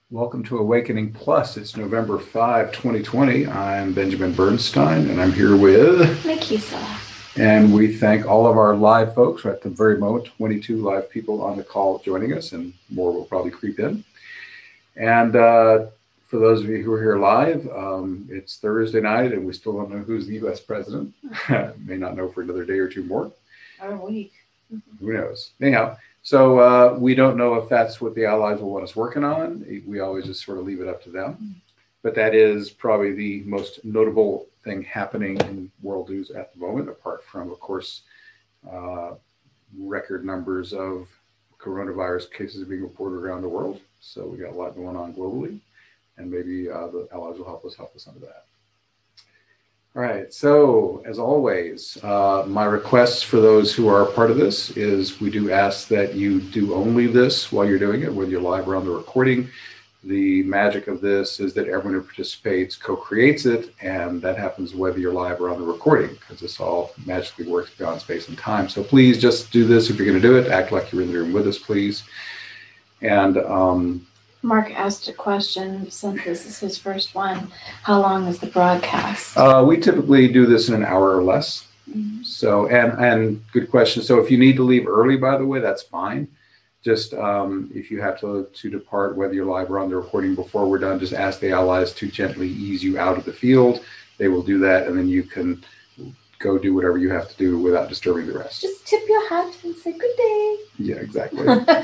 Welcome to Awakening Plus. It's November 5, 2020. I'm Benjamin Bernstein, and I'm here with Nikisa. And we thank all of our live folks. At the very moment, 22 live people on the call joining us, and more will probably creep in. And for those of you who are here live, it's Thursday night, and we still don't know who's the U.S. president. May not know for another day or two more. Or a week. Who knows? Anyhow. So we don't know if that's what the allies will want us working on. We always just sort of leave it up to them. But that is probably the most notable thing happening in world news at the moment, apart from, of course, record numbers of coronavirus cases being reported around the world. So we got a lot going on globally, and maybe the allies will help us under that. All right, so as always, my request for those who are part of this is we do ask that you do only this while you're doing it, whether you're live or on the recording. The magic of this is that everyone who participates co-creates it, and that happens whether you're live or on the recording, because this all magically works beyond space and time. So please just do this if you're going to do it. Act like you're in the room with us, please. And Mark asked a question, since this is his first one. How long is the broadcast? We typically do this in an hour or less. Mm-hmm. So, and good question. So if you need to leave early, by the way, that's fine. Just if you have to depart, whether you're live or on the recording before we're done, just ask the allies to gently ease you out of the field. They will do that, and then you can go do whatever you have to do without disturbing the rest. Just tip your hat and say good day. Yeah, exactly.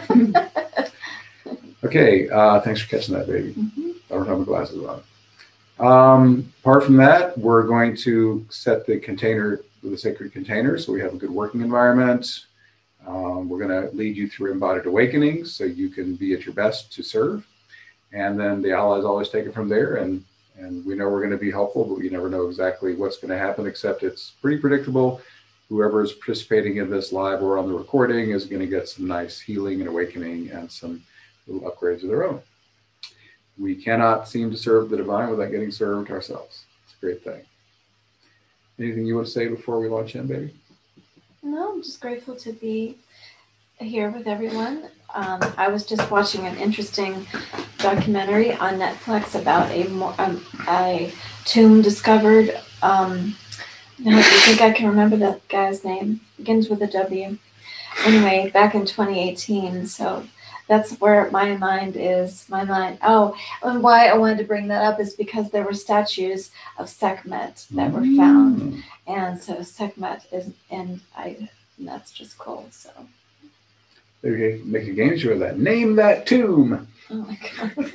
Okay, thanks for catching that, baby. Mm-hmm. I don't have my glasses on. Apart from that, we're going to set the container with a sacred container so we have a good working environment. We're going to lead you through embodied awakenings so you can be at your best to serve. And then the allies always take it from there. And we know we're going to be helpful, but we never know exactly what's going to happen, except it's pretty predictable. Whoever is participating in this live or on the recording is going to get some nice healing and awakening and some little upgrades of their own. We cannot seem to serve the divine without getting served ourselves. It's a great thing. Anything you want to say before we launch in, baby? No, I'm just grateful to be here with everyone. I was just watching an interesting documentary on Netflix about a tomb discovered. Now, do you think I can remember that guy's name? Begins with a W. Anyway, back in 2018. So that's where my mind is. Oh, and why I wanted to bring that up is because there were statues of Sekhmet that were found. And so Sekhmet is, and that's just cool. So Okay, make a game show of that. Name that tomb. Oh my God.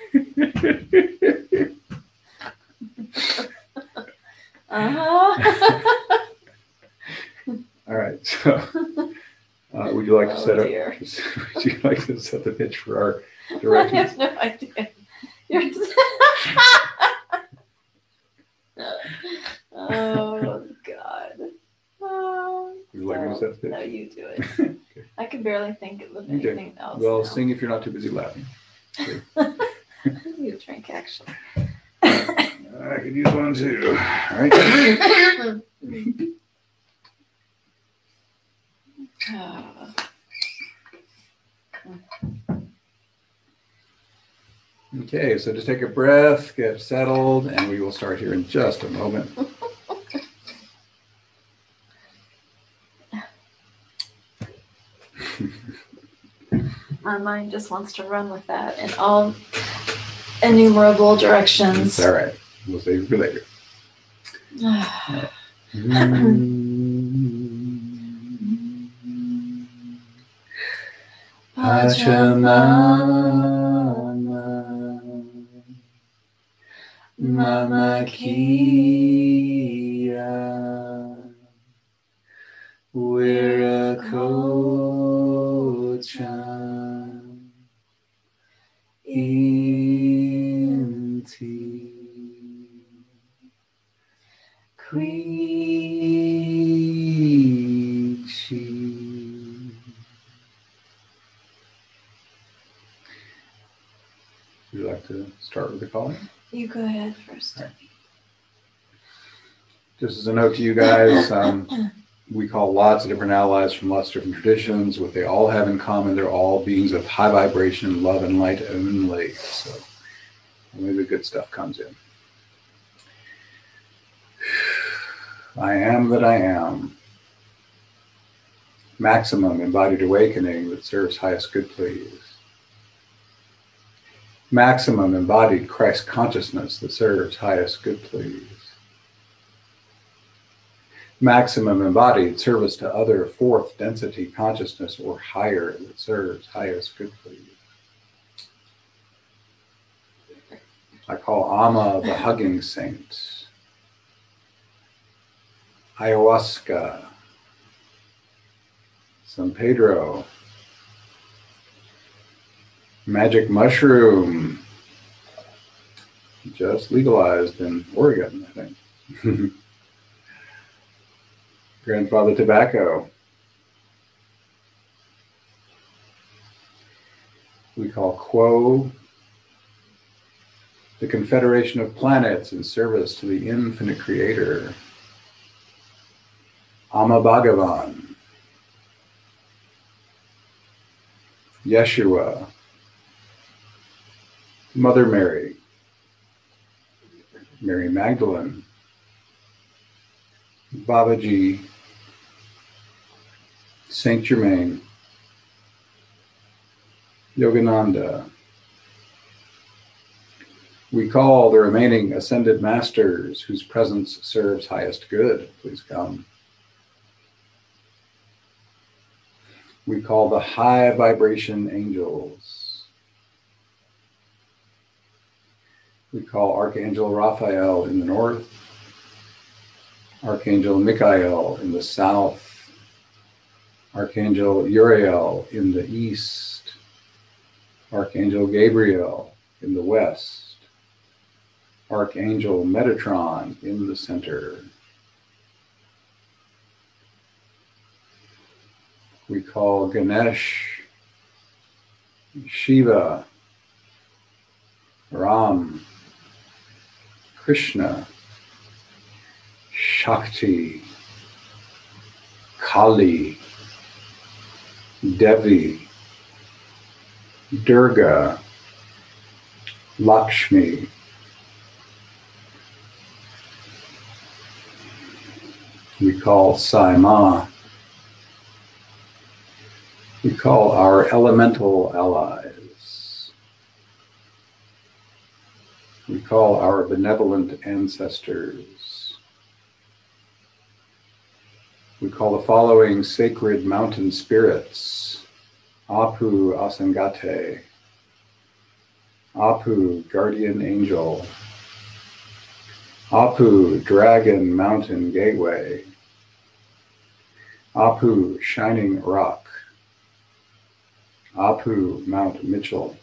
All right. So, would you like to set dear. up? Would you like to set the pitch for our directions? I have no idea. Oh God. Oh, Would you like me to set the pitch? No, you do it. Okay. I can barely think of anything else. Well, now. sing if you're not too busy laughing. Okay. You drink, actually. I could use one too. All right. Okay, so just take a breath, get settled, and we will start here in just a moment. My mind just wants to run with that in all innumerable directions. It's all right. We'll save it for later. Pachamama, Mama Kia, Wirakocha, Inti, Quichi. Would you like to start with the calling? You go ahead first. Right. Just as a note to you guys, We call lots of different allies from lots of different traditions. What they all have in common, they're all beings of high vibration, love and light only. So only the good stuff comes in. I am that I am. Maximum embodied awakening that serves highest good, please. Maximum embodied Christ consciousness that serves highest good, please. Maximum embodied service to other fourth density consciousness or higher that serves highest good, please. I call Amma the hugging saint. Ayahuasca. San Pedro. Magic mushroom. Just legalized in Oregon, I think. Grandfather tobacco. We call Quo the confederation of planets in service to the infinite creator. Amma Bhagavan. Yeshua. Mother Mary. Mary Magdalene. Babaji. Saint Germain. Yogananda. We call the remaining ascended masters whose presence serves highest good. Please come. We call the high vibration angels. We call Archangel Raphael in the north, Archangel Michael in the south, Archangel Uriel in the east, Archangel Gabriel in the west, Archangel Metatron in the center. We call Ganesh, Shiva, Ram, Krishna, Shakti, Kali, Devi, Durga, Lakshmi, we call Sai Ma. We call our elemental allies. We call our benevolent ancestors. We call the following sacred mountain spirits: Apu Asangate, Apu Guardian Angel, Apu Dragon Mountain Gateway, Apu Shining Rock, Apu Mount Mitchell,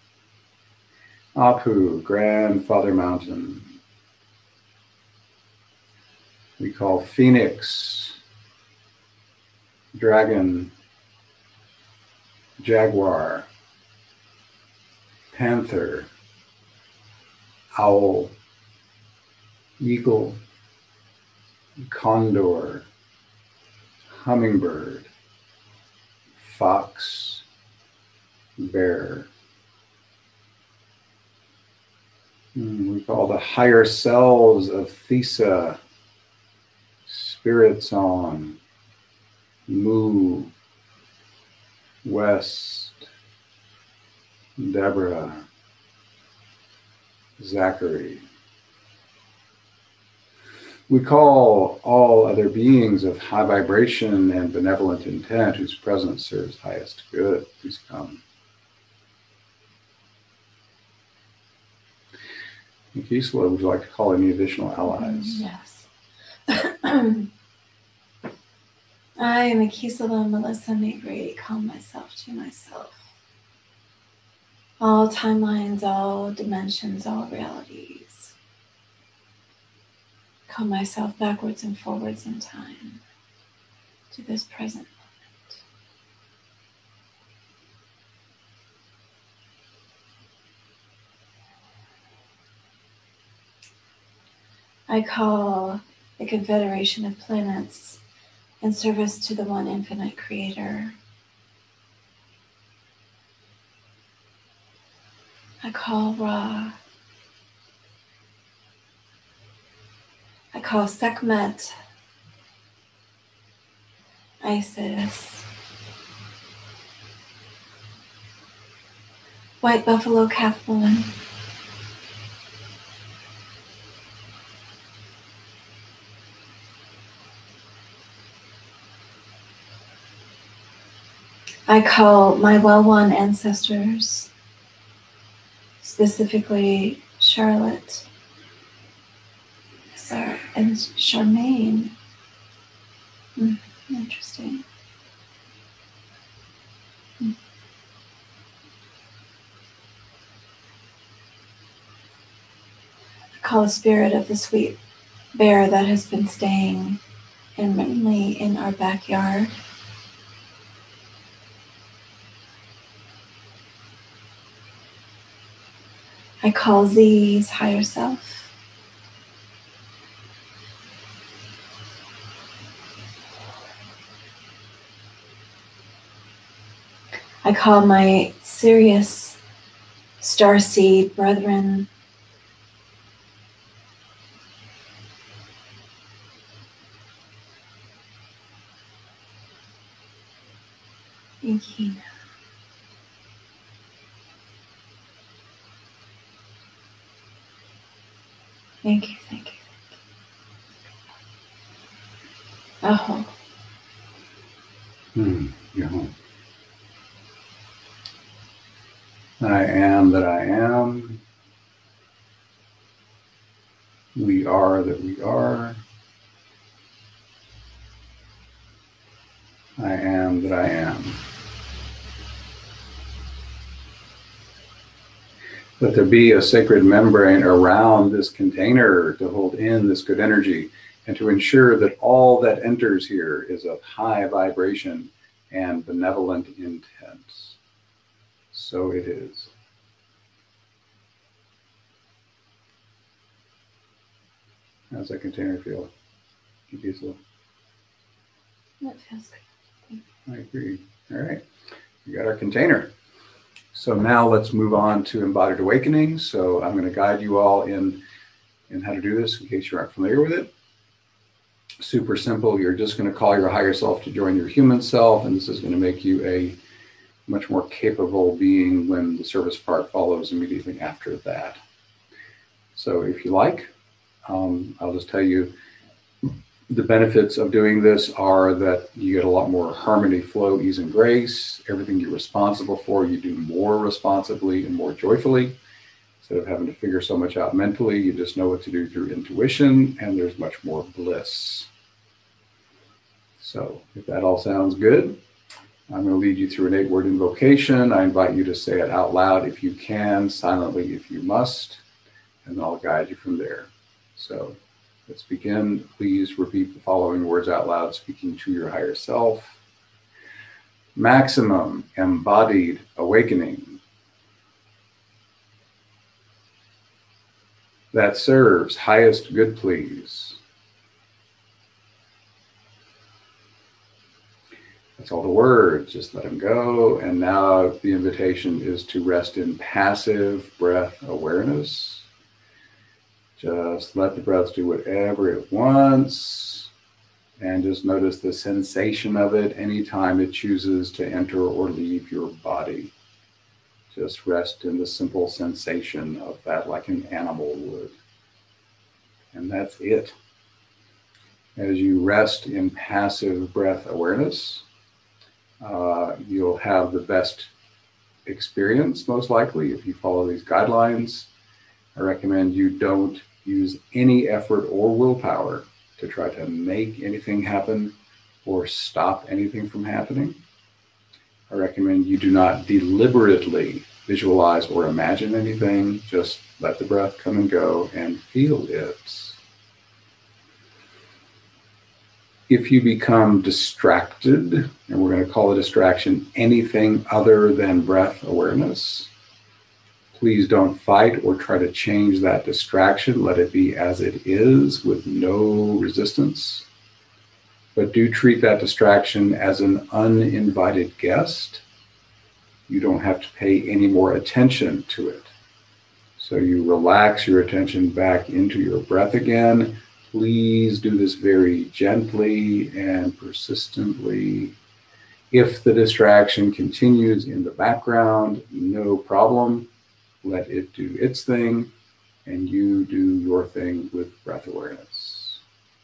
Apu Grandfather Mountain. We call Phoenix, Dragon, Jaguar, Panther, Owl, Eagle, Condor, Hummingbird, Fox, Bear. We call the higher selves of Thesa, Spirit Song, Moo, West, Deborah, Zachary. We call all other beings of high vibration and benevolent intent whose presence serves highest good. Please come. Gisela, would you like to call any additional allies? Yes. I am Akisela Melissa Mabry, call myself to myself. All timelines, all dimensions, all realities. Call myself backwards and forwards in time to this present moment. I call the Confederation of Planets in service to the one infinite creator. I call Ra. I call Sekhmet, Isis, White Buffalo Catherine, I call my well-one ancestors, specifically Charlotte and Charmaine. Interesting. I call the spirit of the sweet bear that has been staying intermittently in our backyard. I call Z's higher self. I call my Sirius starseed brethren. Ikina. Thank you, thank you, thank you. Aho. Yeah. I am that I am. We are that we are. I am that I am. Let there be a sacred membrane around this container to hold in this good energy and to ensure that all that enters here is of high vibration and benevolent intent. So it is. How's that container feel? Gisela? That feels good. I agree. All right. We got our container. So now let's move on to embodied awakening. So I'm going to guide you all in how to do this in case you aren't familiar with it. Super simple. You're just going to call your higher self to join your human self, and this is going to make you a much more capable being when the service part follows immediately after that. So if you like, I'll just tell you the benefits of doing this are that you get a lot more harmony, flow, ease, and grace. Everything you're responsible for, you do more responsibly and more joyfully. Instead of having to figure so much out mentally, you just know what to do through intuition, and there's much more bliss. So if that all sounds good, I'm going to lead you through an 8-word invocation. I invite you to say it out loud if you can, silently if you must, and I'll guide you from there. So let's begin. Please repeat the following words out loud, speaking to your higher self. Maximum embodied awakening that serves highest good, please. That's all the words, just let them go. And now the invitation is to rest in passive breath awareness. Just let the breath do whatever it wants, and just notice the sensation of it anytime it chooses to enter or leave your body. Just rest in the simple sensation of that like an animal would. And that's it. As you rest in passive breath awareness, you'll have the best experience, most likely, if you follow these guidelines. I recommend you don't use any effort or willpower to try to make anything happen or stop anything from happening. I recommend you do not deliberately visualize or imagine anything. Just let the breath come and go and feel it. If you become distracted, and we're going to call a distraction anything other than breath awareness, please don't fight or try to change that distraction. Let it be as it is with no resistance. But do treat that distraction as an uninvited guest. You don't have to pay any more attention to it. So you relax your attention back into your breath again. Please do this very gently and persistently. If the distraction continues in the background, no problem. Let it do its thing, and you do your thing with breath awareness.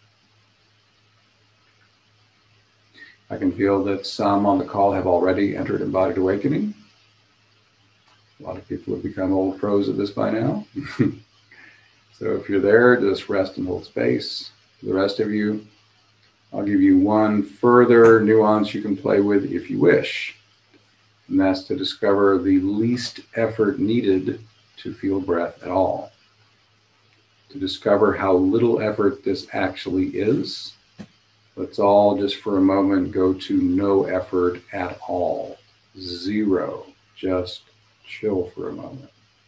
I can feel that some on the call have already entered embodied awakening. A lot of people have become old pros at this by now. So if you're there, just rest and hold space. For the rest of you, I'll give you one further nuance you can play with if you wish. And that's to discover the least effort needed to feel breath at all. To discover how little effort this actually is. Let's all just for a moment go to no effort at all. Zero. Just chill for a moment.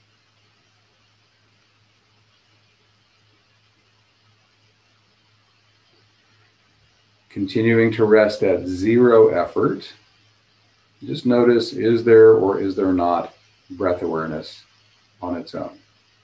Continuing to rest at zero effort, just notice, is there or is there not breath awareness on its own?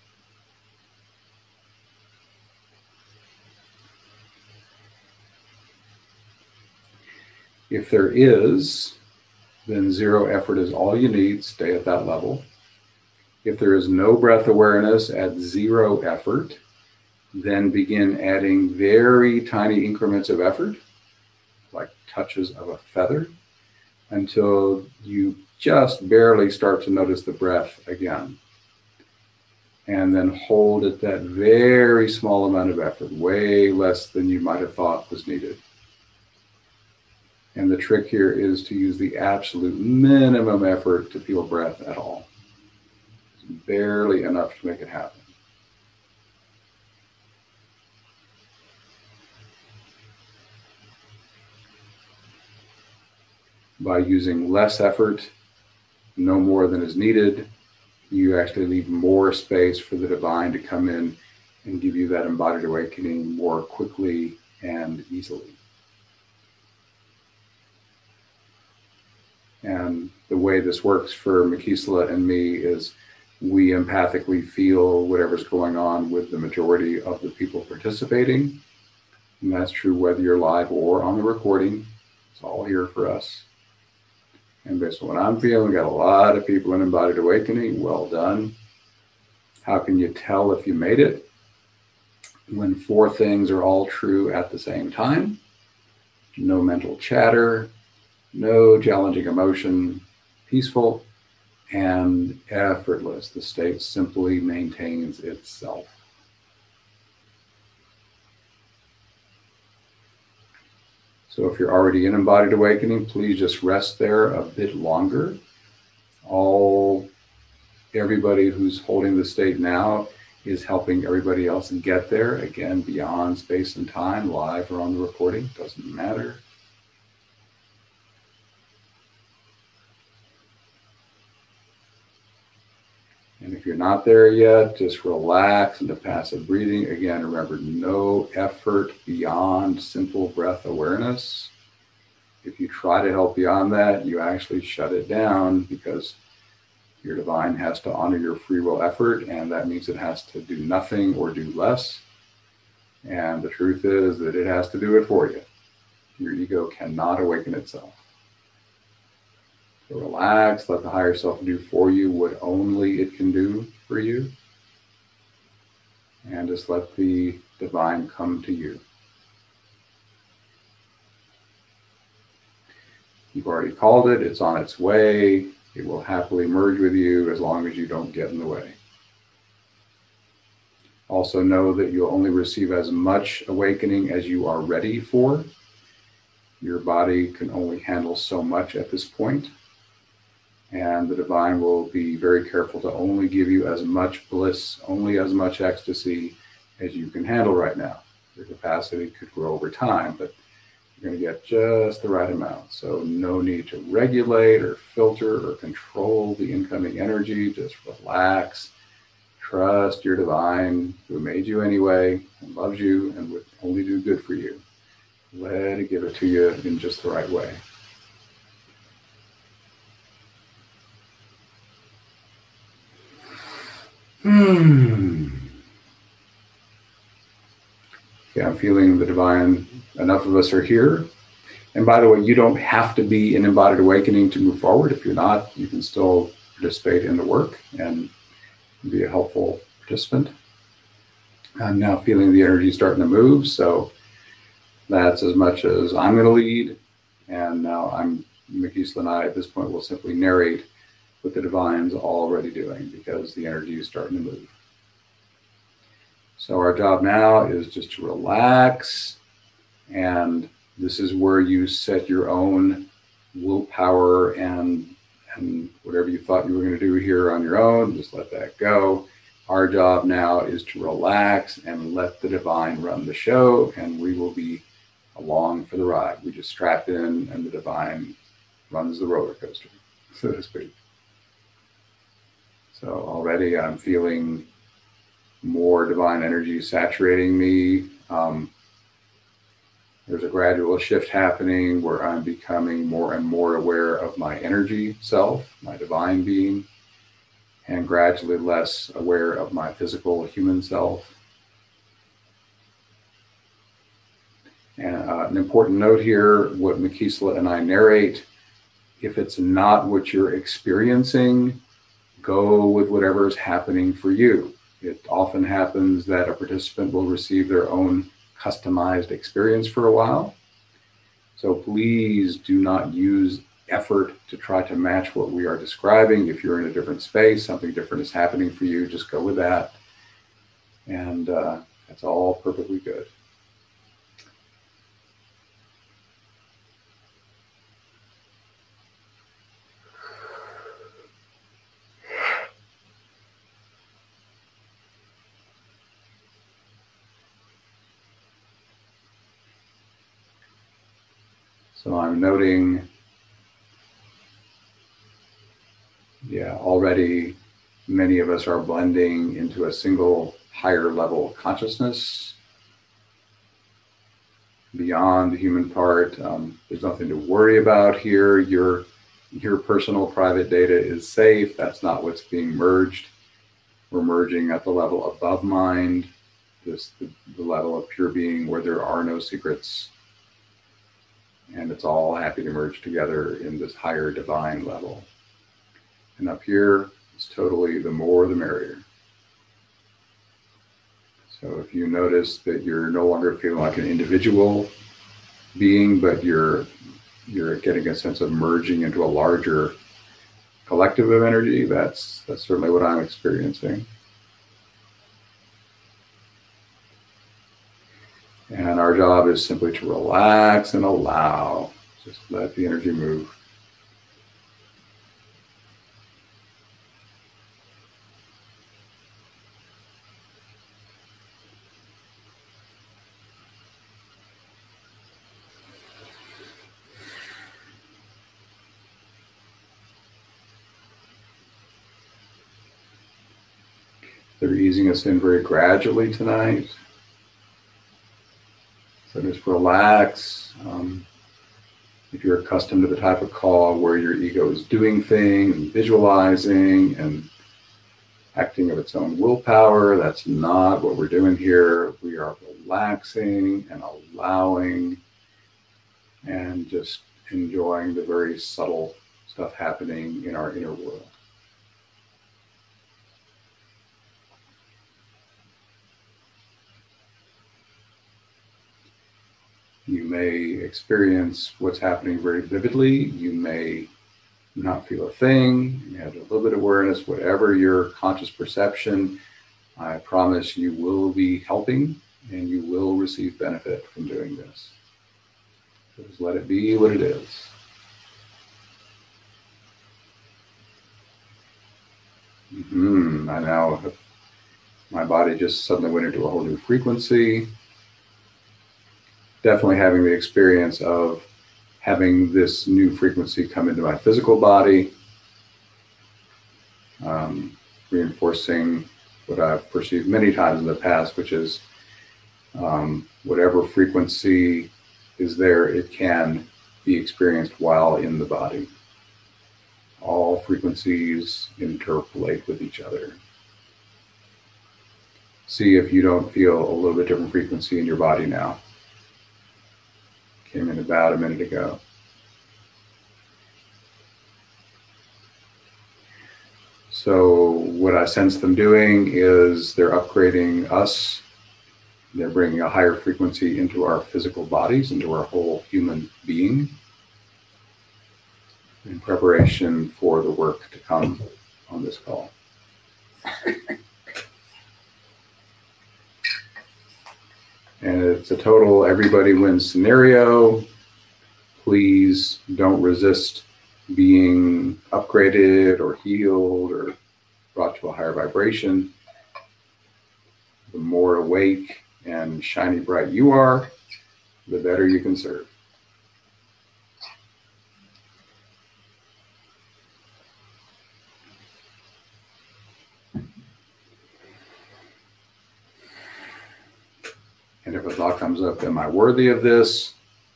If there is, then zero effort is all you need. Stay at that level. If there is no breath awareness at zero effort, then begin adding very tiny increments of effort, like touches of a feather, until you just barely start to notice the breath again. And then hold at that very small amount of effort, way less than you might have thought was needed. And the trick here is to use the absolute minimum effort to feel breath at all. It's barely enough to make it happen. By using less effort, no more than is needed, you actually leave more space for the divine to come in and give you that embodied awakening more quickly and easily. And the way this works for Makisla and me is we empathically feel whatever's going on with the majority of the people participating. And that's true whether you're live or on the recording. It's all here for us. And based on what I'm feeling, got a lot of people in embodied awakening. Well done. How can you tell if you made it? When four things are all true at the same time. No mental chatter, no challenging emotion, peaceful and effortless. The state simply maintains itself. So if you're already in embodied awakening, please just rest there a bit longer. Everybody who's holding the state now is helping everybody else get there, again, beyond space and time, live or on the recording, doesn't matter. And if you're not there yet, just relax into passive breathing. Again, remember, no effort beyond simple breath awareness. If you try to help beyond that, you actually shut it down because your divine has to honor your free will effort, and that means it has to do nothing or do less. And the truth is that it has to do it for you. Your ego cannot awaken itself. So relax, let the higher self do for you what only it can do for you. And just let the divine come to you. You've already called it, it's on its way. It will happily merge with you as long as you don't get in the way. Also know that you'll only receive as much awakening as you are ready for. Your body can only handle so much at this point. And the divine will be very careful to only give you as much bliss, only as much ecstasy as you can handle right now. Your capacity could grow over time, but you're going to get just the right amount. So no need to regulate or filter or control the incoming energy. Just relax. Trust your divine who made you anyway and loves you and would only do good for you. Let it give it to you in just the right way. Okay, I'm feeling the divine. Enough of us are here. And by the way, you don't have to be in embodied awakening to move forward. If you're not, you can still participate in the work and be a helpful participant. I'm now feeling the energy starting to move. So that's as much as I'm going to lead. And now Makisla and I at this point will simply narrate what the divine's already doing because the energy is starting to move. So our job now is just to relax, and this is where you set your own willpower and whatever you thought you were going to do here on your own, just let that go. Our job now is to relax and let the divine run the show, and we will be along for the ride. We just strap in and the divine runs the roller coaster, so to speak. So already I'm feeling more divine energy saturating me. There's a gradual shift happening where I'm becoming more and more aware of my energy self, my divine being, and gradually less aware of my physical human self. And an important note here, what Makisla and I narrate, if it's not what you're experiencing, go with whatever is happening for you. It often happens that a participant will receive their own customized experience for a while. So please do not use effort to try to match what we are describing. If you're in a different space, something different is happening for you, just go with that. And that's all perfectly good. So I'm noting, already many of us are blending into a single higher level of consciousness beyond the human part. There's nothing to worry about here. Your personal private data is safe. That's not what's being merged. We're merging at the level above mind, just the level of pure being where there are no secrets. And it's all happy to merge together in this higher divine level. And up here, it's totally the more the merrier. So if you notice that you're no longer feeling like an individual being, but you're getting a sense of merging into a larger collective of energy, that's certainly what I'm experiencing. And our job is simply to relax and allow. Just let the energy move. They're easing us in very gradually tonight. So just relax. If you're accustomed to the type of call where your ego is doing things and visualizing and acting of its own willpower, that's not what we're doing here. We are relaxing and allowing and just enjoying the very subtle stuff happening in our inner world. You may experience what's happening very vividly. You may not feel a thing. You have a little bit of awareness, whatever your conscious perception. I promise you will be helping and you will receive benefit from doing this. So just let it be what it is. I now, my body just suddenly went into a whole new frequency. Definitely having the experience of having this new frequency come into my physical body, reinforcing what I've perceived many times in the past, which is whatever frequency is there, it can be experienced while in the body. All frequencies interpolate with each other. See if you don't feel a little bit different frequency in your body now. Came in about a minute ago. So what I sense them doing is they're upgrading us. They're bringing a higher frequency into our physical bodies, into our whole human being, in preparation for the work to come on this call. And it's a total everybody wins scenario. Please don't resist being upgraded or healed or brought to a higher vibration. The more awake and shiny bright you are, the better you can serve. And if a thought comes up, am I worthy of this?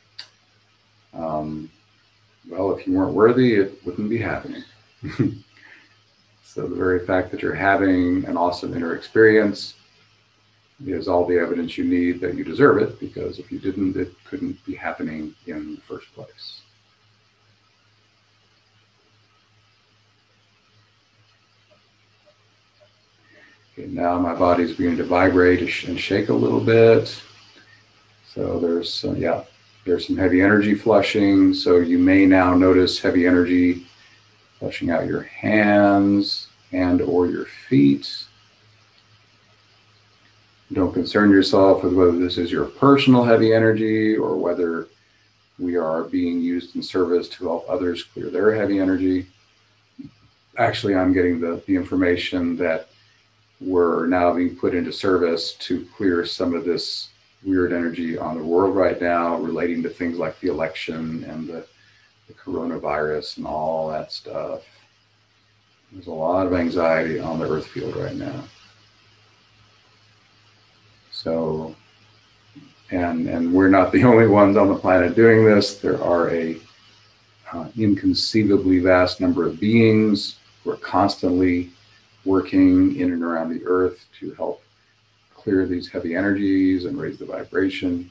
Well, if you weren't worthy, it wouldn't be happening. So the very fact that you're having an awesome inner experience is all the evidence you need that you deserve it, because if you didn't, it couldn't be happening in the first place. Okay, now my body's beginning to vibrate and shake a little bit. So there's some heavy energy flushing. So you may now notice heavy energy flushing out your hands and or your feet. Don't concern yourself with whether this is your personal heavy energy or whether we are being used in service to help others clear their heavy energy. Actually, I'm getting the information that we're now being put into service to clear some of this weird energy on the world right now relating to things like the election and the coronavirus and all that stuff. There's a lot of anxiety on the earth field right now. So, and we're not the only ones on the planet doing this. There are a inconceivably vast number of beings who are constantly working in and around the earth to help clear these heavy energies and raise the vibration.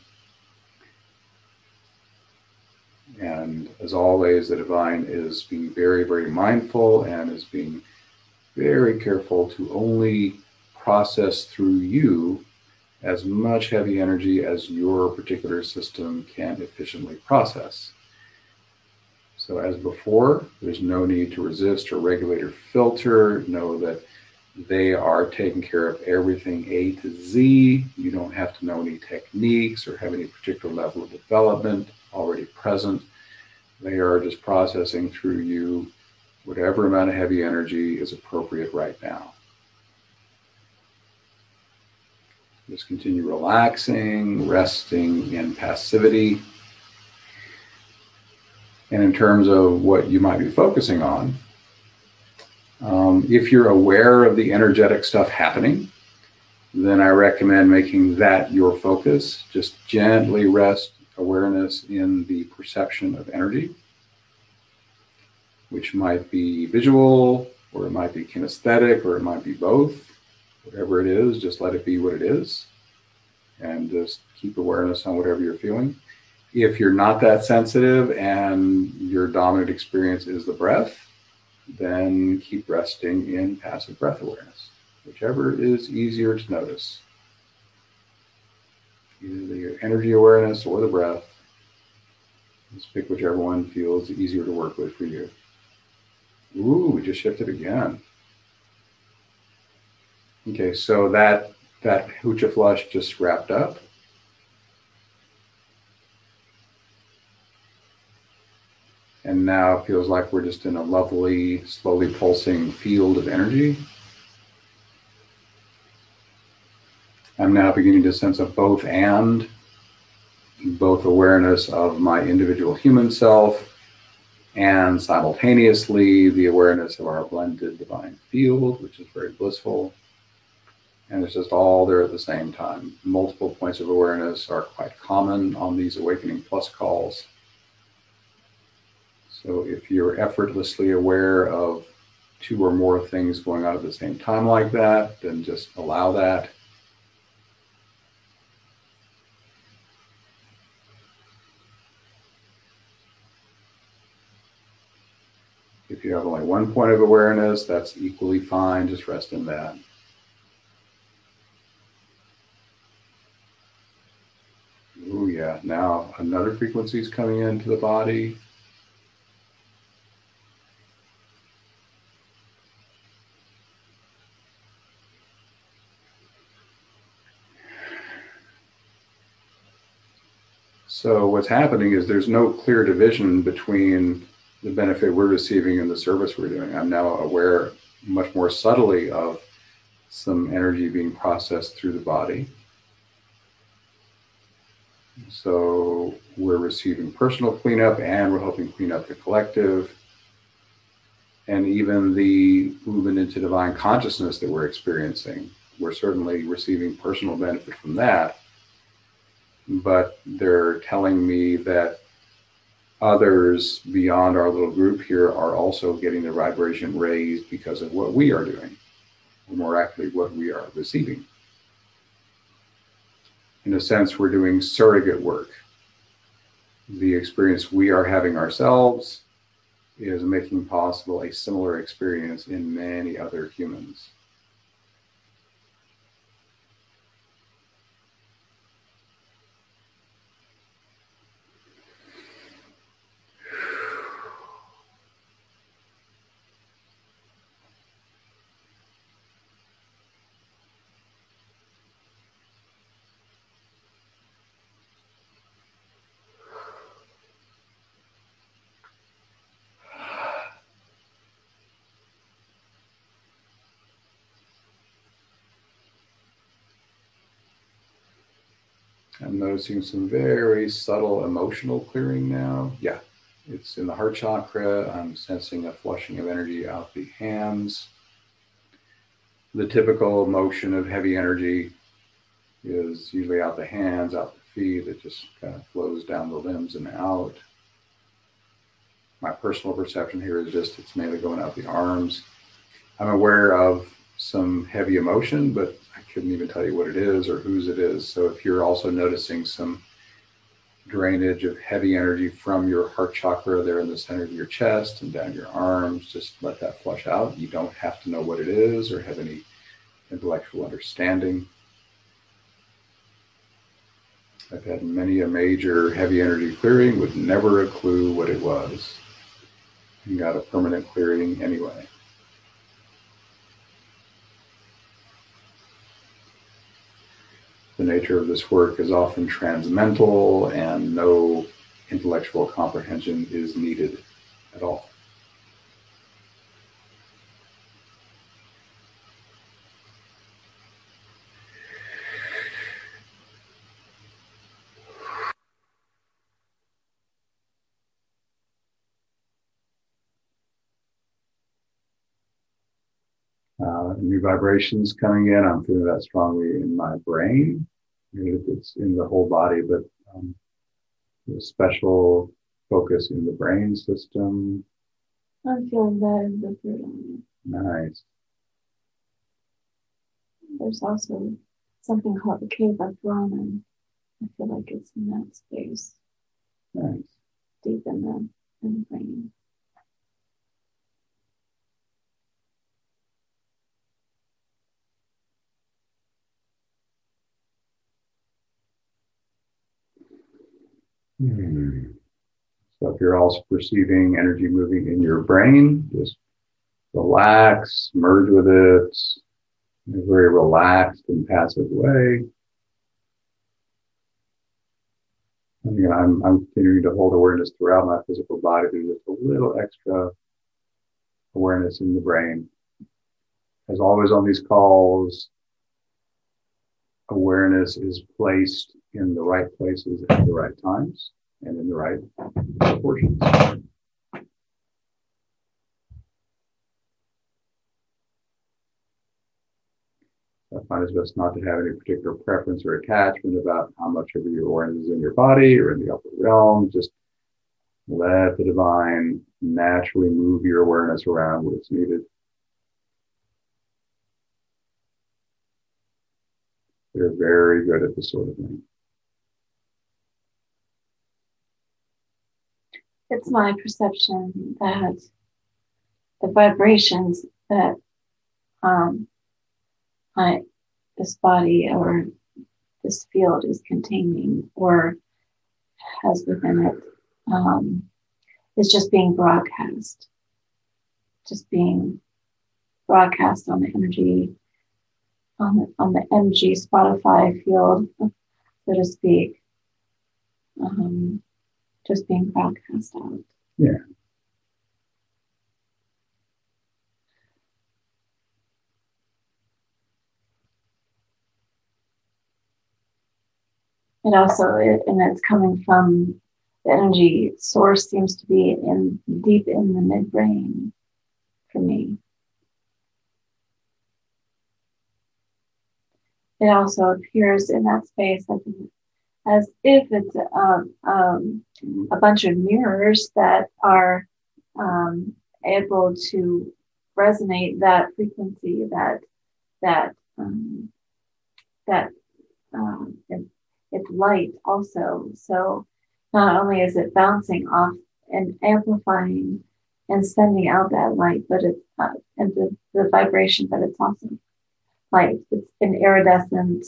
And as always, the divine is being very, very mindful and is being very careful to only process through you as much heavy energy as your particular system can efficiently process. So as before, there's no need to resist or regulate or filter. Know that they are taking care of everything A to Z. You don't have to know any techniques or have any particular level of development already present. They are just processing through you whatever amount of heavy energy is appropriate right now. Just continue relaxing, resting in passivity. And in terms of what you might be focusing on, if you're aware of the energetic stuff happening, then I recommend making that your focus. Just gently rest awareness in the perception of energy, which might be visual, or it might be kinesthetic, or it might be both. Whatever it is, just let it be what it is, and just keep awareness on whatever you're feeling. If you're not that sensitive and your dominant experience is the breath, then keep resting in passive breath awareness, whichever is easier to notice. Either your energy awareness or the breath. Just pick whichever one feels easier to work with for you. Ooh, we just shifted again. Okay, so that Hucha flush just wrapped up. And now it feels like we're just in a lovely, slowly pulsing field of energy. I'm now beginning to sense a both awareness of my individual human self and simultaneously the awareness of our blended divine field, which is very blissful. And it's just all there at the same time. Multiple points of awareness are quite common on these Awakening Plus calls. So if you're effortlessly aware of 2 or more things going on at the same time like that, then just allow that. If you have only 1 point of awareness, that's equally fine. Just rest in that. Oh yeah, now another frequency is coming into the body. So what's happening is there's no clear division between the benefit we're receiving and the service we're doing. I'm now aware much more subtly of some energy being processed through the body. So we're receiving personal cleanup and we're helping clean up the collective. And even the movement into divine consciousness that we're experiencing, we're certainly receiving personal benefit from that. But they're telling me that others beyond our little group here are also getting their vibration raised because of what we are doing, or more accurately, what we are receiving. In a sense, we're doing surrogate work. The experience we are having ourselves is making possible a similar experience in many other humans. I'm noticing some very subtle emotional clearing now. Yeah, it's in the heart chakra. I'm sensing a flushing of energy out the hands. The typical motion of heavy energy is usually out the hands, out the feet. It just kind of flows down the limbs and out. My personal perception here is just it's mainly going out the arms. I'm aware of some heavy emotion, but I couldn't even tell you what it is or whose it is. So if you're also noticing some drainage of heavy energy from your heart chakra there in the center of your chest and down your arms, just let that flush out. You don't have to know what it is or have any intellectual understanding. I've had many a major heavy energy clearing with never a clue what it was, and got a permanent clearing anyway. The nature of this work is often transmental and no intellectual comprehension is needed at all. New vibrations coming in. I'm feeling that strongly in my brain. It's in the whole body, but a special focus in the brain system. I'm feeling that in the throat. Nice. There's also something called the cave of Brahman. I feel like it's in that space. Nice. Deep in the brain. So if you're also perceiving energy moving in your brain, just relax, merge with it in a very relaxed and passive way. And again, I'm continuing to hold awareness throughout my physical body. There's just a little extra awareness in the brain. As always on these calls, awareness is placed in the right places at the right times and in the right proportions. find it's best not to have any particular preference or attachment about how much of your awareness is in your body or in the upper realm. Just let the divine naturally move your awareness around where it's needed. They're very good at this sort of thing. It's my perception that the vibrations that this body or this field is containing or has within it is just being broadcast. Just being broadcast on the energy, on the MG Spotify field, so to speak. Just being broadcast out. Yeah. And also, and it's coming from the energy source seems to be deep in the midbrain for me. It also appears in that space as if it's a bunch of mirrors that are able to resonate that frequency, it's light also. So not only is it bouncing off and amplifying and sending out that light, but it's and the vibration, but it's also light. It's an iridescent.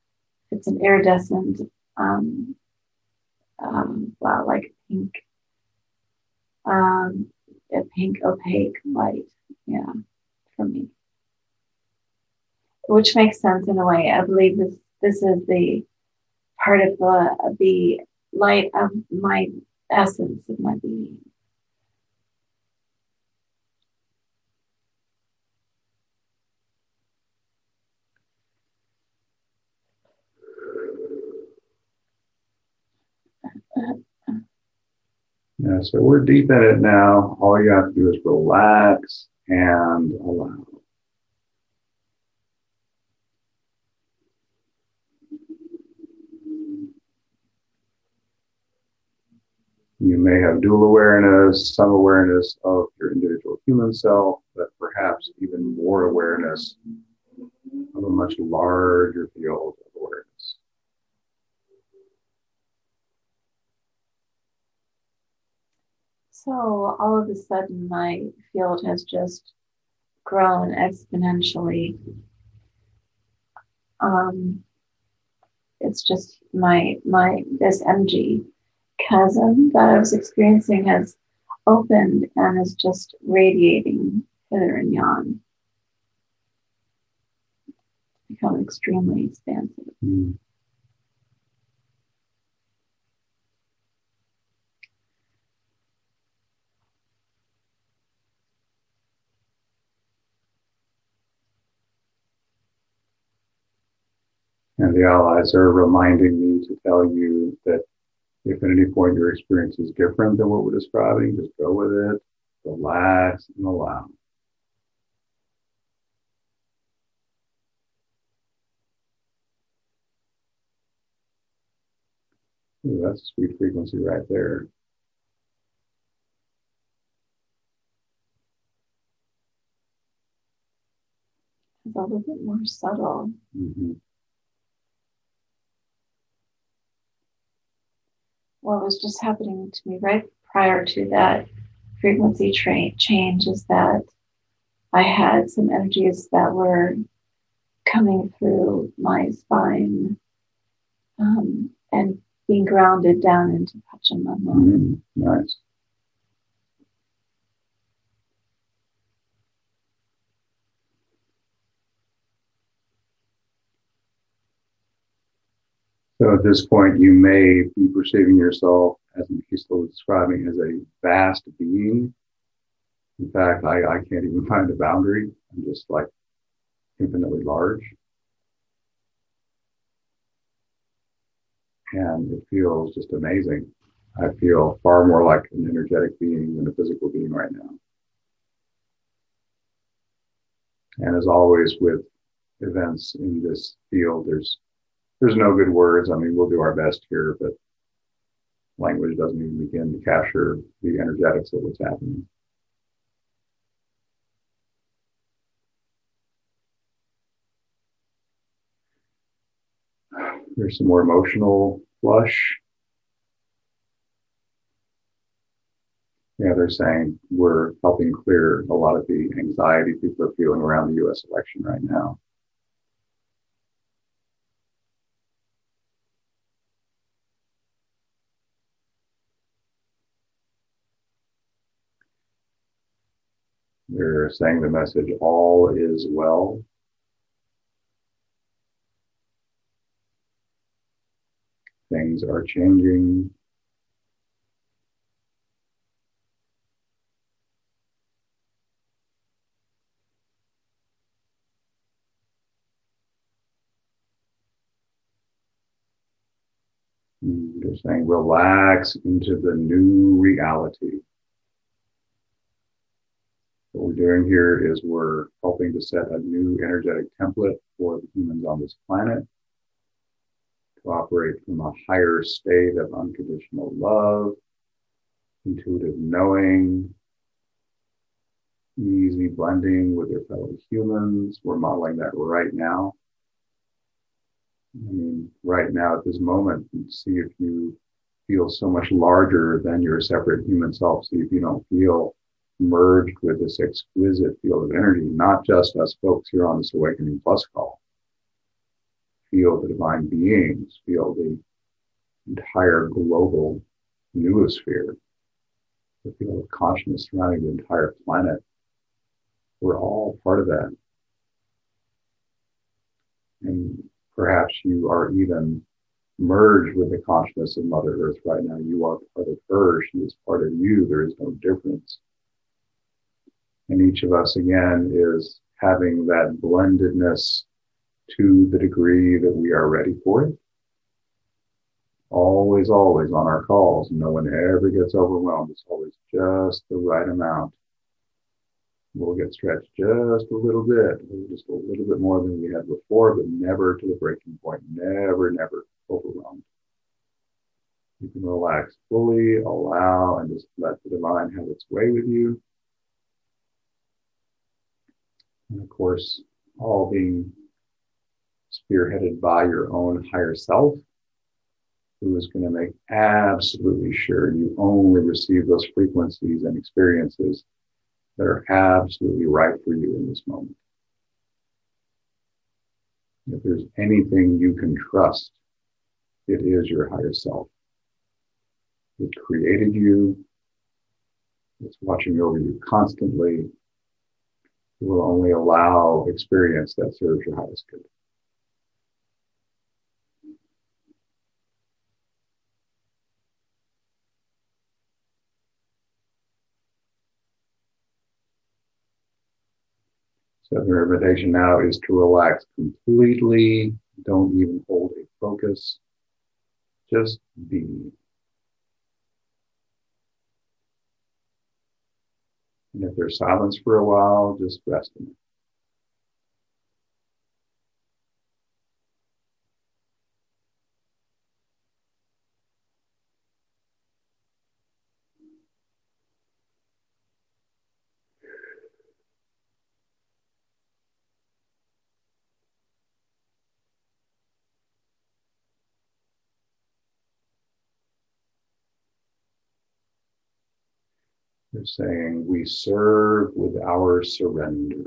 Well, like a pink opaque light, yeah, for me, which makes sense in a way. I believe this is the part of the light of my essence of my being. Yeah, so we're deep in it now. All you have to do is relax and allow. You may have dual awareness, some awareness of your individual human self, but perhaps even more awareness of a much larger field of awareness. So all of a sudden, my field has just grown exponentially. It's just this MG chasm that I was experiencing has opened and is just radiating hither and yon. Become extremely expansive. Mm. And the allies are reminding me to tell you that if at any point your experience is different than what we're describing, just go with it, relax, and allow. Ooh, that's a sweet frequency right there. It's a little bit more subtle. Mm-hmm. What was just happening to me right prior to that frequency change is that I had some energies that were coming through my spine and being grounded down into Pachamama. Mm-hmm. Nice. So at this point, you may be perceiving yourself, as Makista was describing, as a vast being. In fact, I can't even find a boundary. I'm just like infinitely large. And it feels just amazing. I feel far more like an energetic being than a physical being right now. And as always with events in this field. There's no good words. I mean, we'll do our best here, but language doesn't even begin to capture the energetics of what's happening. There's some more emotional flush. Yeah, they're saying we're helping clear a lot of the anxiety people are feeling around the US election right now. They're saying the message, all is well. Things are changing. They're saying relax into the new reality. What we're doing here is we're helping to set a new energetic template for the humans on this planet to operate from a higher state of unconditional love, intuitive knowing, easy blending with their fellow humans. We're modeling that right now. I mean, right now at this moment, see if you feel so much larger than your separate human self. See if you don't feel merged with this exquisite field of energy, not just us folks here on this Awakening Plus call. Feel the divine beings, feel the entire global noosphere, the field of consciousness surrounding the entire planet. We're all part of that. And perhaps you are even merged with the consciousness of Mother Earth right now. You are part of her. She is part of you. There is no difference. And each of us, again, is having that blendedness to the degree that we are ready for it. Always, always on our calls. No one ever gets overwhelmed. It's always just the right amount. We'll get stretched just a little bit, just a little bit more than we had before, but never to the breaking point. Never, never overwhelmed. You can relax fully, allow, and just let the divine have its way with you. And of course, all being spearheaded by your own higher self, who is going to make absolutely sure you only receive those frequencies and experiences that are absolutely right for you in this moment. If there's anything you can trust, it is your higher self. It created you. It's watching over you constantly. It will only allow experience that serves your highest good. So the invitation now is to relax completely. Don't even hold a focus. Just be. And if there's silence for a while, just rest in it. They're saying we serve with our surrender.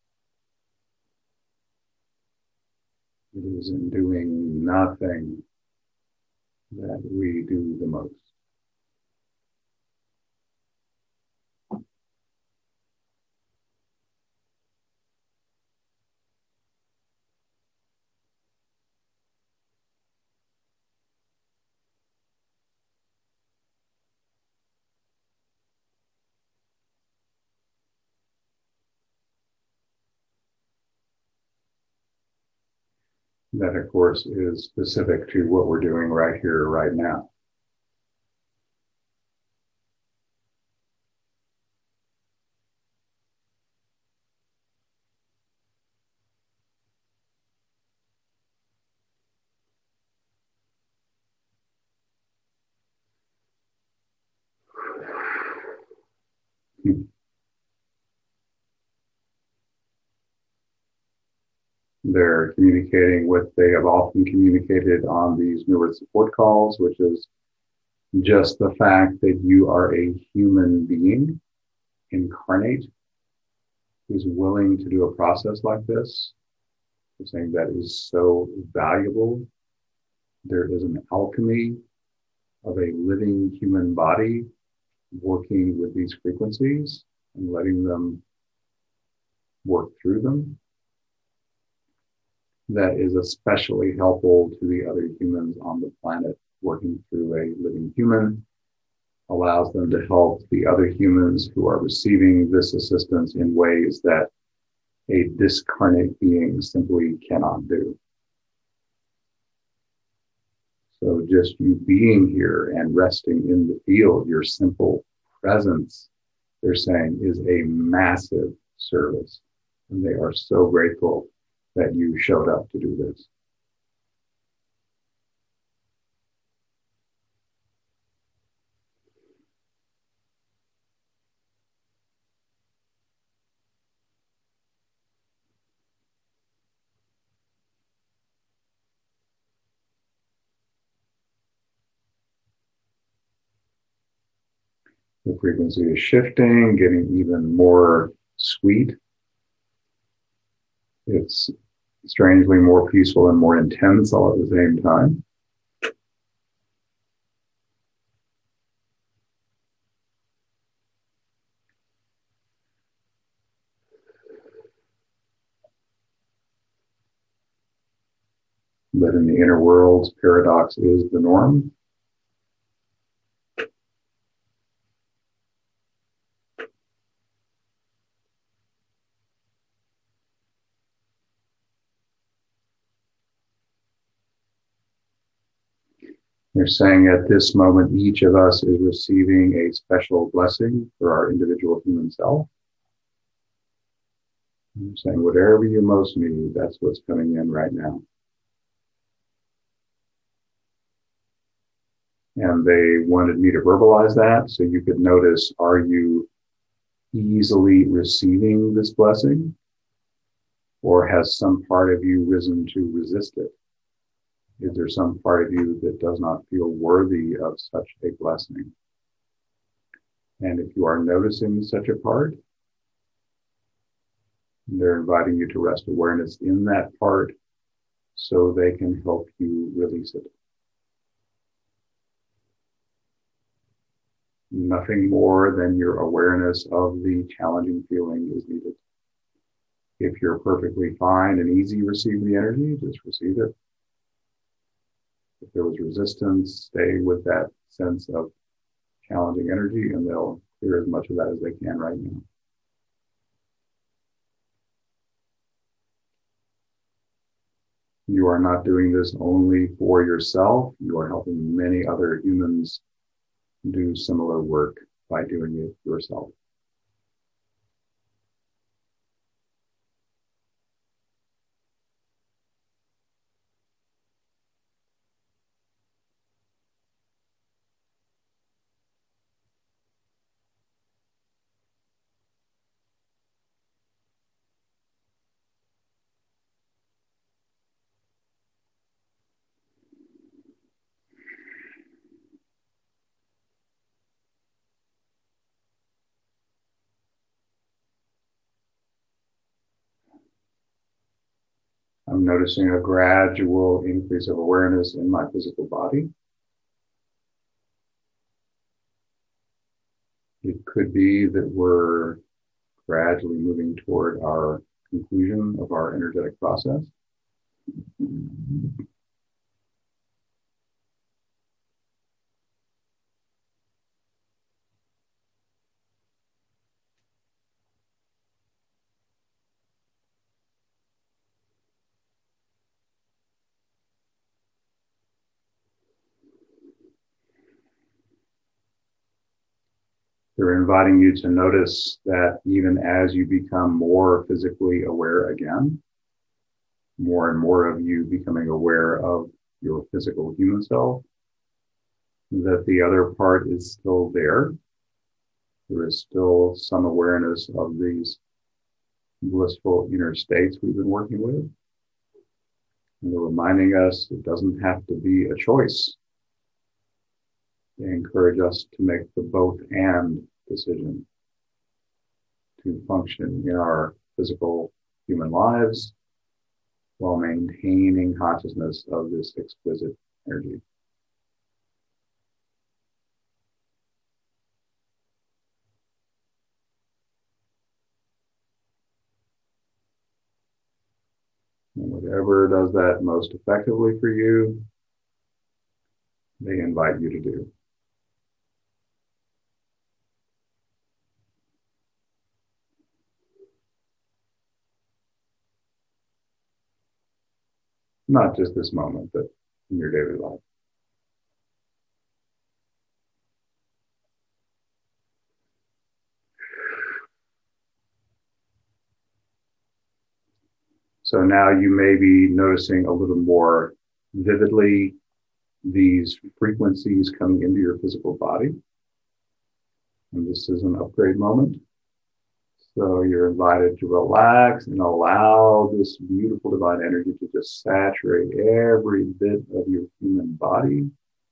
It is in doing nothing that we do the most. That, of course, is specific to what we're doing right here, right now. They're communicating what they have often communicated on these New Earth support calls, which is just the fact that you are a human being incarnate who's willing to do a process like this. They're saying that is so valuable. There is an alchemy of a living human body working with these frequencies and letting them work through them. That is especially helpful to the other humans on the planet. Working through a living human allows them to help the other humans who are receiving this assistance in ways that a discarnate being simply cannot do. So just you being here and resting in the field, your simple presence, they're saying, is a massive service. And they are so grateful that you showed up to do this. The frequency is shifting, getting even more sweet. It's strangely more peaceful and more intense all at the same time. But in the inner worlds, paradox is the norm. They're saying at this moment, each of us is receiving a special blessing for our individual human self. They're saying whatever you most need, that's what's coming in right now. And they wanted me to verbalize that so you could notice, are you easily receiving this blessing? Or has some part of you risen to resist it? Is there some part of you that does not feel worthy of such a blessing? And if you are noticing such a part, they're inviting you to rest awareness in that part so they can help you release it. Nothing more than your awareness of the challenging feeling is needed. If you're perfectly fine and easy receiving the energy, just receive it. If there was resistance, stay with that sense of challenging energy and they'll clear as much of that as they can right now. You are not doing this only for yourself. You are helping many other humans do similar work by doing it yourself. I'm noticing a gradual increase of awareness in my physical body. It could be that we're gradually moving toward our conclusion of our energetic process. They're inviting you to notice that even as you become more physically aware again, more and more of you becoming aware of your physical human self, that the other part is still there. there is still some awareness of these blissful inner states we've been working with. And they're reminding us it doesn't have to be a choice. They encourage us to make the both and decision to function in our physical human lives while maintaining consciousness of this exquisite energy. And whatever does that most effectively for you, they invite you to do. Not just this moment, but in your daily life. So now you may be noticing a little more vividly these frequencies coming into your physical body. And this is an upgrade moment. So you're invited to relax and allow this beautiful divine energy to just saturate every bit of your human body,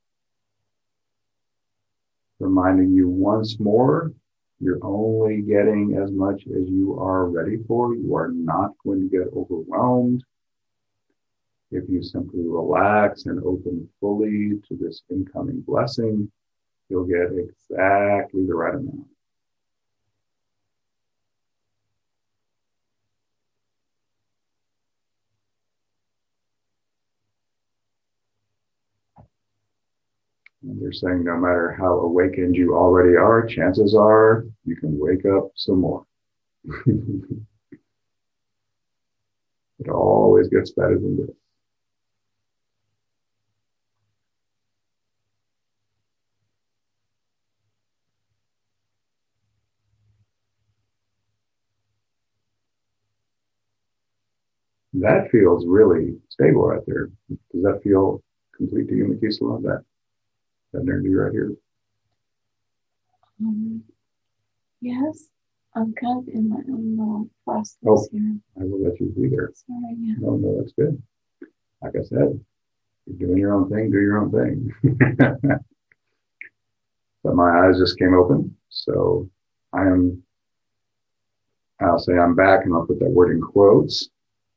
reminding you once more, you're only getting as much as you are ready for. You are not going to get overwhelmed. If you simply relax and open fully to this incoming blessing, you'll get exactly the right amount. And they're saying no matter how awakened you already are, chances are you can wake up some more. It always gets better than this. That feels really stable right there. Does that feel complete to you, Makisela? That energy right here? Yes, I'm kind of in my own little process here. I will let you be there. Sorry, yeah. No, that's good. Like I said, you're doing your own thing, do your own thing. But my eyes just came open. So I'll say I'm back, and I'll put that word in quotes.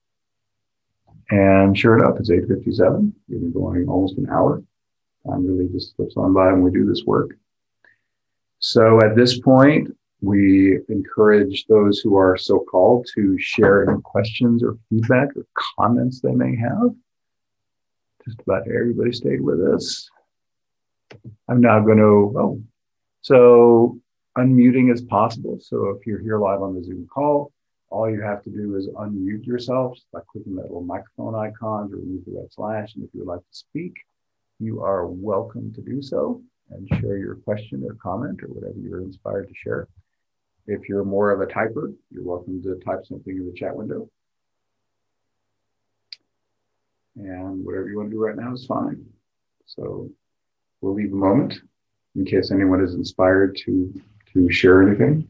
And sure enough, it's 8:57. We've been going almost an hour. Time really just slips on by when we do this work. So at this point, we encourage those who are so called to share any questions or feedback or comments they may have. Just about everybody stayed with us. I'm now going to, so unmuting is possible. So if you're here live on the Zoom call, all you have to do is unmute yourself by clicking that little microphone icon to remove the red slash. And if you would like to speak, you are welcome to do so and share your question or comment or whatever you're inspired to share. If you're more of a typer, you're welcome to type something in the chat window. And whatever you want to do right now is fine. So we'll leave a moment in case anyone is inspired to share anything.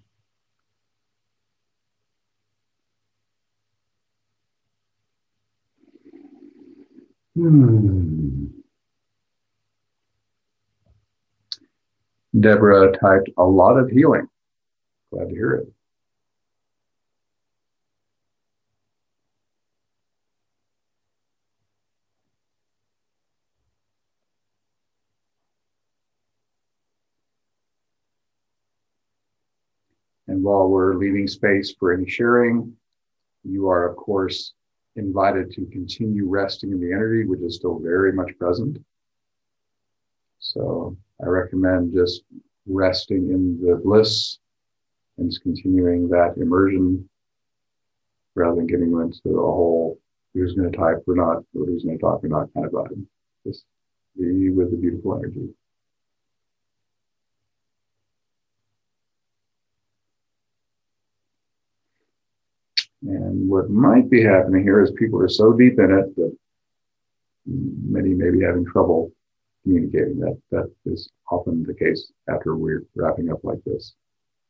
Deborah typed a lot of healing. Glad to hear it. And while we're leaving space for any sharing, you are, of course, invited to continue resting in the energy, which is still very much present. So I recommend just resting in the bliss and just continuing that immersion rather than getting into a whole who's going to type or not, or who's going to talk or not kind of vibe. Just be with the beautiful energy. And what might be happening here is people are so deep in it that many may be having trouble communicating. That is often the case after we're wrapping up like this.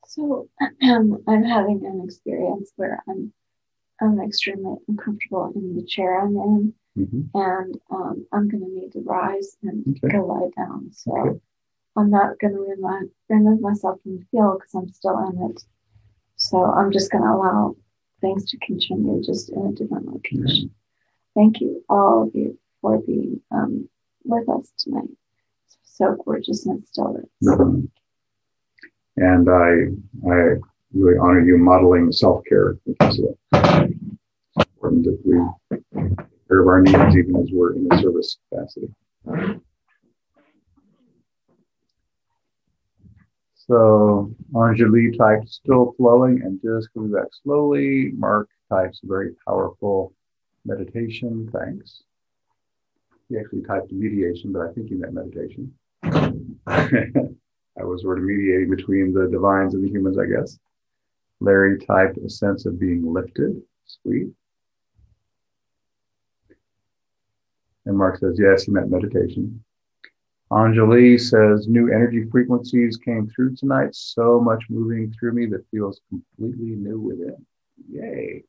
So I'm having an experience where I'm extremely uncomfortable in the chair I'm in, and I'm going to need to rise and go lie down. So I'm not going to remove myself from the field because I'm still in it. So I'm just going to allow things to continue just in a different location. Thank you, all of you, for being with us tonight. It's so gorgeous and still is. And I really honor you modeling self-care, because it's important that we take care of our needs even as we're in the service capacity. So Anjali typed still flowing and just coming back slowly. Mark types very powerful meditation. Thanks. He actually typed mediation, but I think he meant meditation. I was sort of mediating between the divines and the humans, I guess. Larry typed a sense of being lifted. Sweet. And Mark says, yes, he meant meditation. Anjali says, new energy frequencies came through tonight. So much moving through me that feels completely new within. Yay.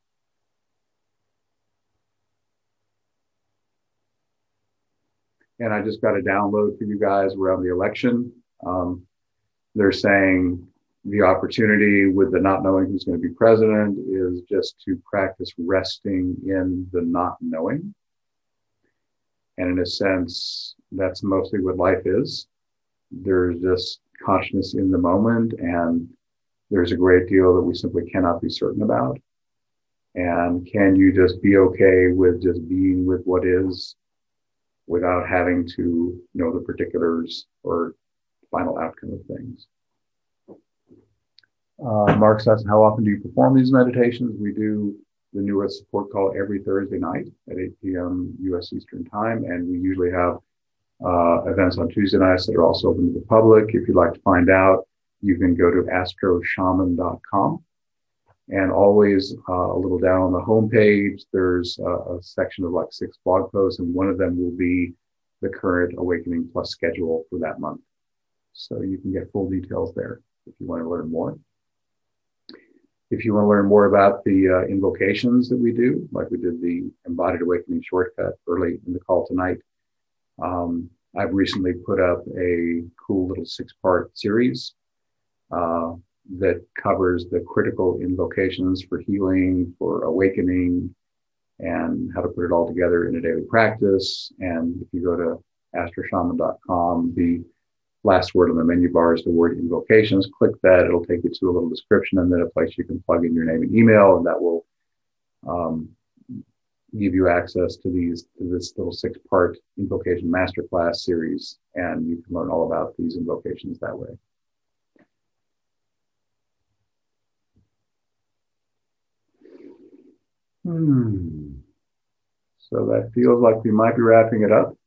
And I just got a download for you guys around the election. They're saying the opportunity with the not knowing who's going to be president is just to practice resting in the not knowing. And in a sense, that's mostly what life is. There's just consciousness in the moment, and there's a great deal that we simply cannot be certain about. And can you just be okay with just being with what is without having to know the particulars or final outcome of things? Mark says, how often do you perform these meditations? We do the New Earth support call every Thursday night at 8 p.m. U.S. Eastern Time, and we usually have events on Tuesday nights that are also open to the public. If you'd like to find out, you can go to astroshaman.com. And always a little down on the homepage, there's a section of like 6 blog posts, and one of them will be the current Awakening Plus schedule for that month. So you can get full details there if you want to learn more. If you want to learn more about the invocations that we do, like we did the Embodied Awakening shortcut early in the call tonight, I've recently put up a cool little 6-part series that covers the critical invocations for healing, for awakening, and how to put it all together in a daily practice. And if you go to astroshaman.com, the last word on the menu bar is the word invocations. Click that. It'll take you to a little description and then a place you can plug in your name and email, and that will give you access to this little 6-part invocation masterclass series, and you can learn all about these invocations that way. So that feels like we might be wrapping it up.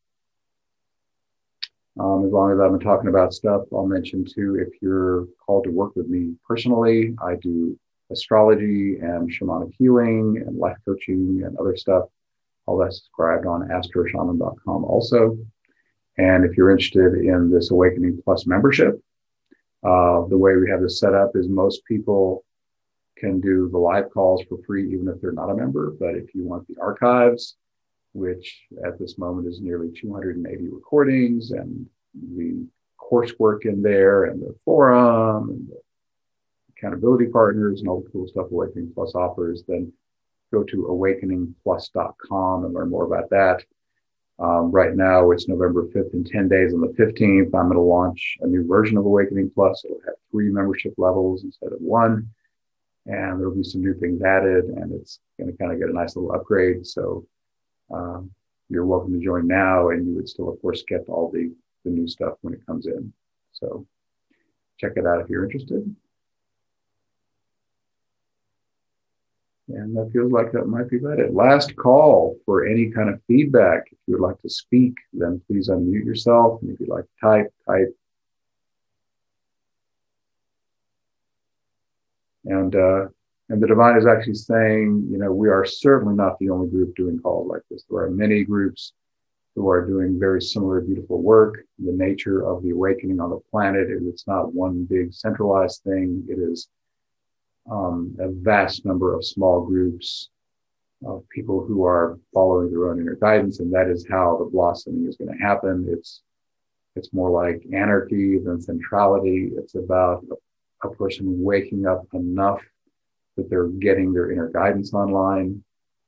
As long as I've been talking about stuff, I'll mention too, if you're called to work with me personally, I do astrology and shamanic healing and life coaching and other stuff. All that's described on astroshaman.com also. And if you're interested in this Awakening Plus membership, the way we have this set up is most people can do the live calls for free, even if they're not a member. But if you want the archives, which at this moment is nearly 280 recordings, and the coursework in there, and the forum, and the accountability partners, and all the cool stuff Awakening Plus offers, then go to awakeningplus.com and learn more about that. Right now, it's November 5th. In 10 days on the 15th, I'm going to launch a new version of Awakening Plus. It'll have 3 membership levels instead of 1. And there'll be some new things added, and it's going to kind of get a nice little upgrade. So you're welcome to join now, and you would still, of course, get all the new stuff when it comes in. So check it out if you're interested. And that feels like that might be about it. Last call for any kind of feedback. If you would like to speak, then please unmute yourself. And if you'd like to type. And the divine is actually saying, we are certainly not the only group doing calls like this. There are many groups who are doing very similar beautiful work. The nature of the awakening on the planet is it's not one big centralized thing. It is a vast number of small groups of people who are following their own inner guidance, and that is how the blossoming is going to happen. It's more like anarchy than centrality. It's about a person waking up enough that they're getting their inner guidance online.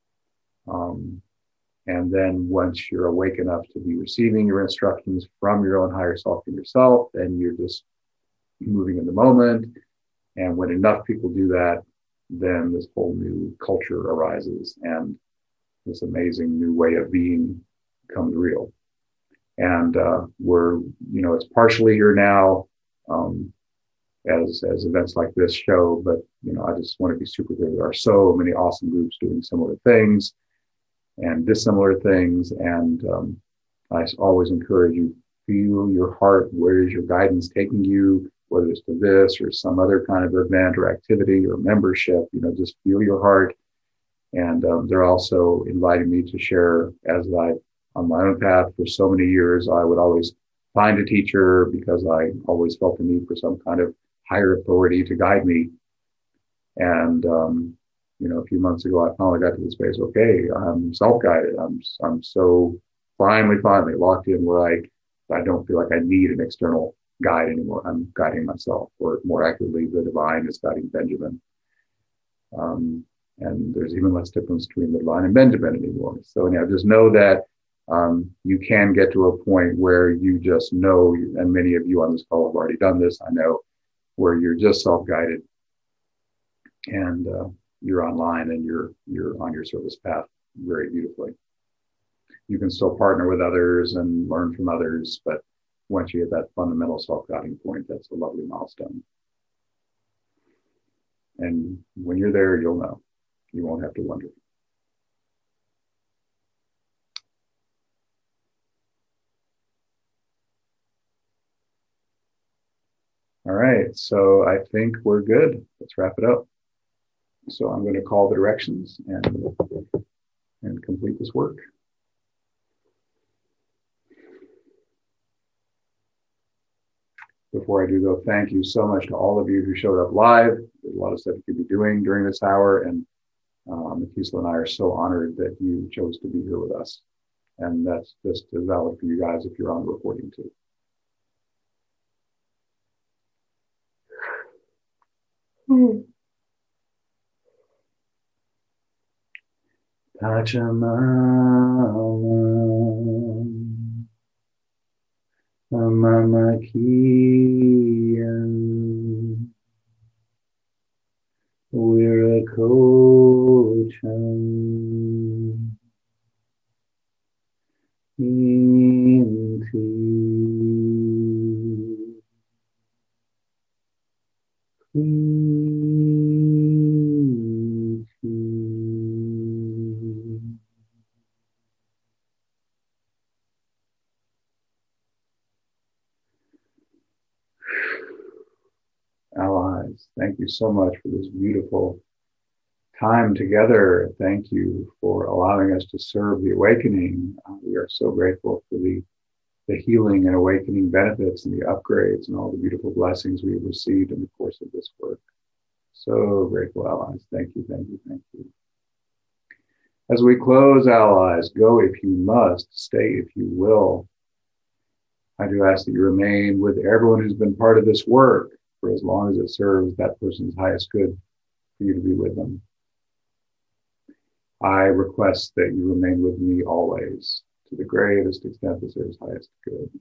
And then once you're awake enough to be receiving your instructions from your own higher self and yourself, then you're just moving in the moment. And when enough people do that, then this whole new culture arises and this amazing new way of being becomes real. And it's partially here now as events like this show, but, I just want to be super clear. There are so many awesome groups doing similar things and dissimilar things. And I always encourage you, feel your heart. Where is your guidance taking you? Whether it's to this or some other kind of event or activity or membership, just feel your heart. And they're also inviting me to share on my own path for so many years. I would always find a teacher because I always felt the need for some kind of higher authority to guide me. And, a few months ago, I finally got to the space, okay, I'm self-guided. I'm so finally locked in where I don't feel like I need an external guide anymore. I'm guiding myself, or more accurately, the divine is guiding Benjamin. And there's even less difference between the divine and Benjamin anymore. So just know that you can get to a point where you just know, and many of you on this call have already done this, I know, where you're just self-guided and you're online and you're on your service path very beautifully. You can still partner with others and learn from others, but once you hit that fundamental self-guiding point, that's a lovely milestone. And when you're there, you'll know. You won't have to wonder. All right, so I think we're good. Let's wrap it up. So I'm going to call the directions and complete this work. Before I do go, thank you so much to all of you who showed up live. There's a lot of stuff you could be doing during this hour, and Makisla and I are so honored that you chose to be here with us. And that's just as valid for you guys if you're on the recording too. Pachamama, Mamakiyan, Virakocham, Inti, Allies, thank you so much for this beautiful time together. Thank you for allowing us to serve the awakening. We are so grateful for the healing and awakening benefits and the upgrades and all the beautiful blessings we have received in the course of this work. So grateful, Allies. Thank you, thank you, thank you. As we close, Allies, go if you must, stay if you will. I do ask that you remain with everyone who's been part of this work for as long as it serves that person's highest good for you to be with them. I request that you remain with me always, to the greatest extent that serves highest good.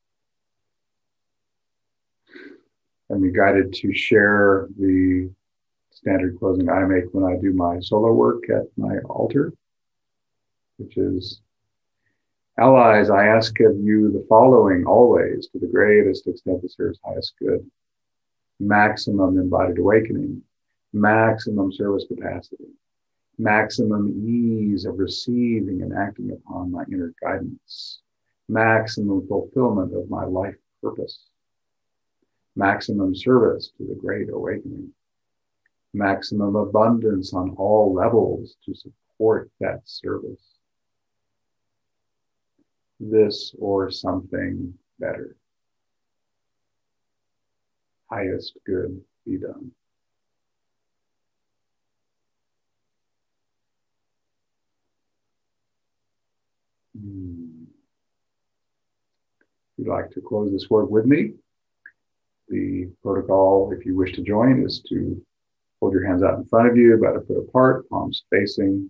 And be guided to share the standard closing I make when I do my solo work at my altar, which is, Allies, I ask of you the following always, to the greatest extent that serves highest good. Maximum embodied awakening, maximum service capacity, maximum ease of receiving and acting upon my inner guidance, maximum fulfillment of my life purpose, maximum service to the great awakening, maximum abundance on all levels to support that service, this or something better. Highest good be done. If you'd like to close this work with me, the protocol, if you wish to join, is to hold your hands out in front of you, about a foot apart, palms facing.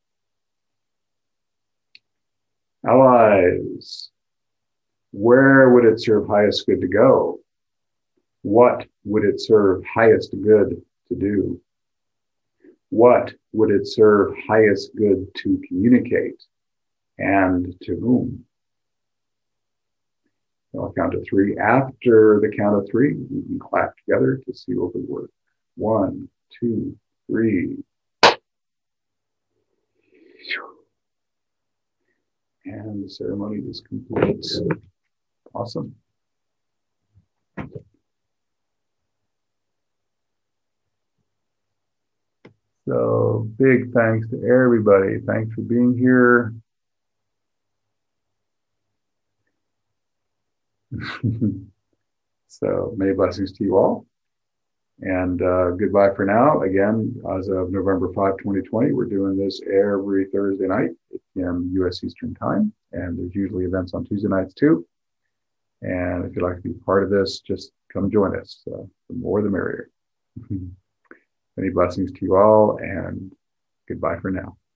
Allies, where would it serve highest good to go? What would it serve highest good to do? What would it serve highest good to communicate? And to whom? I'll count to three. After the count of three, we can clap together to seal the work. 1, 2, 3. And the ceremony is complete. Awesome. So big thanks to everybody. Thanks for being here. So many blessings to you all. And goodbye for now. Again, as of November 5, 2020, we're doing this every Thursday night, 8 p.m. U.S. Eastern Time. And there's usually events on Tuesday nights too. And if you'd like to be part of this, just come join us. The more the merrier. Many blessings to you all, and goodbye for now.